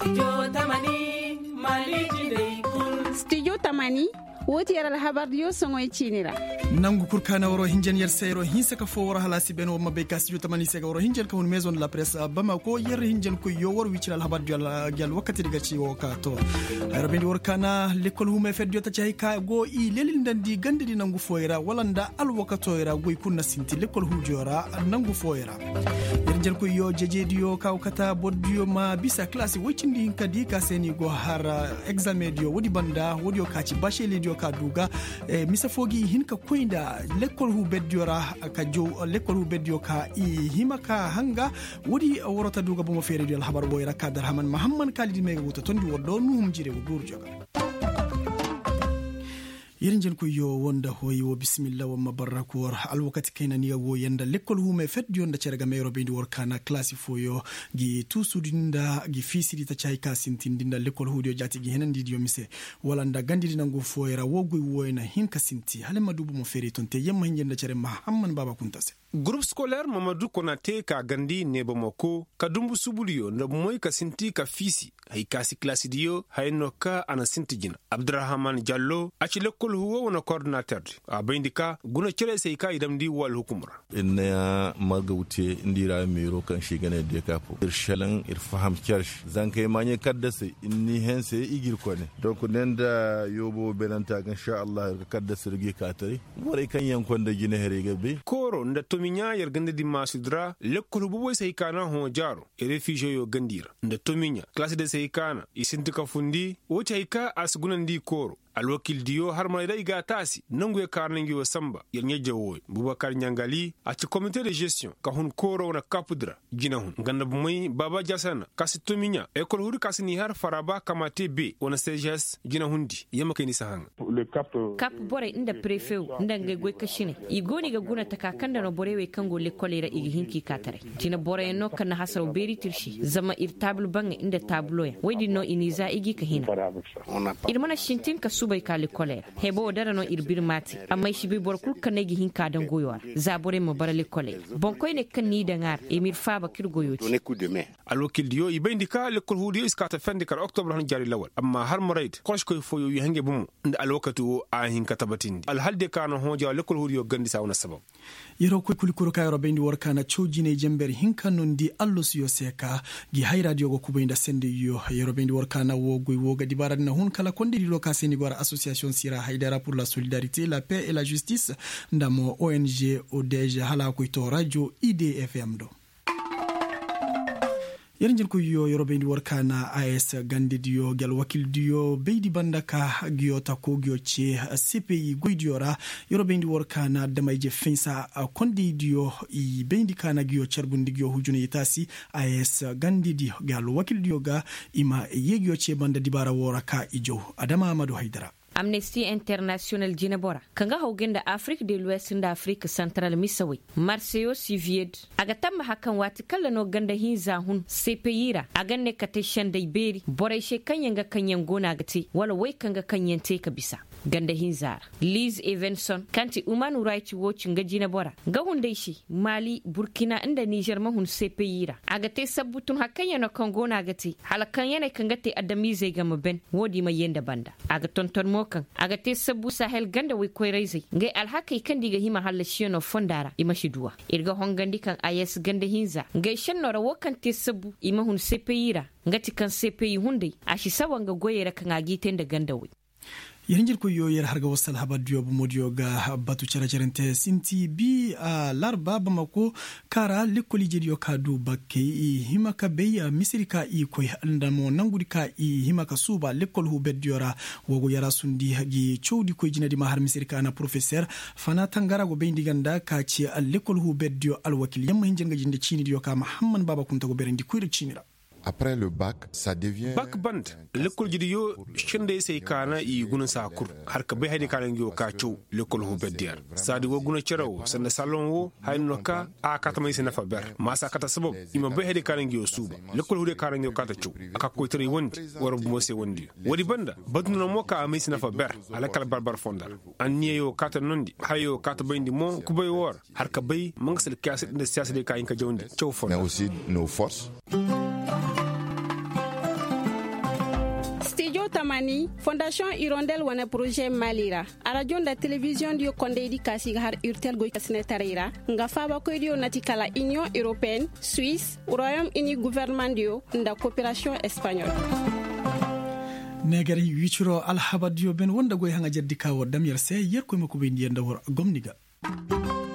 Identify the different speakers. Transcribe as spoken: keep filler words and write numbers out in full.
Speaker 1: Studio Tamani Maliji dai kul.
Speaker 2: Studio Tamani woti yara habar dio songoy chinira.
Speaker 3: Nangu kurkana woro hinjen yer seyro hinse ka fo woro halasi ben wama be Studio Tamani sega woro hinjen ka won maison de la presse Bamako yer hinjen ko yo wor wicira habar dio gal wakati diga ci wo ka to ayro bendi wor kana lekol hume feddio ta chay ka go i lelil ndandi gande di nangu foyra walanda al wakato era goy kunna sinti lekol hujora nangu foyra yer ko yo jejedio ka kata boddio ma bisa classe wicindi kadi ka seni go har examen dio wodi banda wodi ka ci bacheli dio ka duga e misa fogi hinka koinda lekol hu beddiora ka jow lekol hu beddio ka i himaka hanga wodi worota duga bomo fere dio habar boyra kadar haman muhammad kalidi mega wuta tondi woddo num jire wo burjoga yirinjen ko yo wonda hoyi wo bismillah wa mabaraku war al wakati kayna ni wo yanda lekol hume fet jonda cerega mero bendi wor kana classe foyo gi tusudinda gi fisidi ta chay ka sintindinda lekol hudio jati gi henandi dio mise wala nda gandidi nango foyera wogoy woyna hinka sinti hale madubu mo feri tonte yemma hinjenda cere Muhammad Baba Kuntase
Speaker 4: Groupe scolaire Mamadou Konate ka gandi nebo moko ka dumbu subulio ndo moy ka sinti ka fisi hay kasi classe dio hay no ka ana sinti jina Abdurrahman Diallo aci lekol huwo wona coordinateur a bayndika guna cere sey ka idam di wal hukumra
Speaker 5: inna marga wuti ndira miro kan shigane de kapo irshalan irfaham charge zankay manye kaddase inni hense igir kone donc nenda yobo benanta insha Allah kaddase rigi katari bore kan yankon da gine herege be
Speaker 4: koro nda tominya yergande di masudra lekol bubo sey kana ho jaro e refugee yo gandira nda tominya classe de sey kana isintika fundi o tayka asgunandi koro alwakil diyo har mai da iga tasi nangu ya karnangi wa samba yanye jawo Bubakar Nyangali a ci comité de gestion ka hun koro na kapudra gina hun ganda bumai baba jasana kasi tominya ekol huri kasi ni har faraba kamate be wana stages gina hundi yama kai ni sahanga
Speaker 6: le cap
Speaker 7: cap bore inda prefeu inda ngai goy kashine igoni ga guna takakanda no borewe kango le kolera igi hinki katare tina bore no kana hasaro beri tirshi zama irtable bang inda tablo ya wadi no iniza igi kahina irmana shintin ka subay kali kolera hebo dara no irbir mati amma shi bi bor kul kanegi hinka dan goywa zabore mo barale kolera bon koy ne kan ni dangar emir faba kir goyoti
Speaker 4: alwakil diyo ibendika le kol hudiyo iskata fendi kar octobre han jari lawal amma har morayd kosh koy foyo yu hange bum nda alwakatu a hinka tabatindi al halde kana hoja le kol hudiyo gandi sawna sabab
Speaker 3: yero ko kuli kuro kayro bendi wor kana chojine jember hinka nondi allus yo seka gi hay radio go kubayinda sende yo yero bendi wor kana wo goy wo gadi baradna hun kala konde di lokaseni gora association Sira Haidara pour la solidarité la paix et la justice ndamo O N G Odej hala ko to radio I D F M do yerin ko yo yorobe ndi workana A S gandidio gal wakil dio beidi bandaka giota ko gioche C P I guidiora yorobe ndi workana damayje finsa kondi dio i beidi kana gio cherbundi gio hujuni yitasi A S gandidio gal wakil dio ga ima yegio che banda dibara woraka ijo Adama Amadou Haidara
Speaker 7: Amnesty International Jinabora kanga hogenda Afrique de l'Ouest nda Afrique Centrale Misawi Marseyo Sivied aga tamma hakan wati kala no ganda hinza hun sepeyira aga ne kateshan dai beri borai she kanyanga kanyan gona gati wala wai kanga kanyan te kabisa ganda hinzar Liz Evenson kanti Human Rights Watch nga Jinabora ga hunde shi Mali Burkina inda Niger mahun sepeyira aga te sabutun hakanya no kangona gati halakan yana kanga te adamize ga maben wodi mayenda banda aga tonton kan aga te sabu sahel ganda wi koy reise ngai alhaka kan diga hima halla shino fondara ima shiduwa irga hongandi kan ayes ganda hinza ngai shanno rawo kan te sabu ima hun sepeyira ngati kan sepeyi hunde ashi sawanga goyera kan agiten da ganda wi
Speaker 3: yerin ko yo yer harga wasal habadiyo bu modiyo ga batu cara carente sinti bi a larba bamako kara lekoli jediyo kadu bakke i himaka beya misirika i koy andamo nangudika i himaka suba lekol hu beddiora wogo yara sundi gi chowdi koy jinadi ma har misirika na professeur fana tangara go bendi ganda ka ci lekol hu beddiyo alwakil yamma hinjenga jinde chini diyo ka Muhammad Baba Kunta go berendi kuyre chinira.
Speaker 6: Après le bac, ça devient
Speaker 4: bac band l'école jidiyo shinde sey kana i guna sakur har ka be hayde kana ngiyo ka chow l'école hu beddiar sadi wo guna cherawo sanda salon wo hayno ka a katama ise nafa ber ma sa kata sabab ima be hayde kana ngiyo suba l'école hu de kana ngiyo kata chow aka ko tere wondi wara bu mo se wondi wodi banda baduna mo ka amisi nafa ber ala kala barbar fondar anniye yo kata nondi hayo kata bayndi mo ku bay wor har ka bay mangasel kase de siasa de kayin ka jawndi chow fonda
Speaker 6: mais aussi nos forces.
Speaker 2: tamani Fondation Hirondelle wana projet malira aradio da television dio konde di kasi har urtel go kasne tarira nga faba ko dio natikala Union Européenne Suisse Royaume-Uni gouvernement dio nda coopération espagnole
Speaker 3: negari wichuro alhabadio ben wonda goy hanga jeddi kawo damyar se yer ko mako be ndiyenda wor gomniga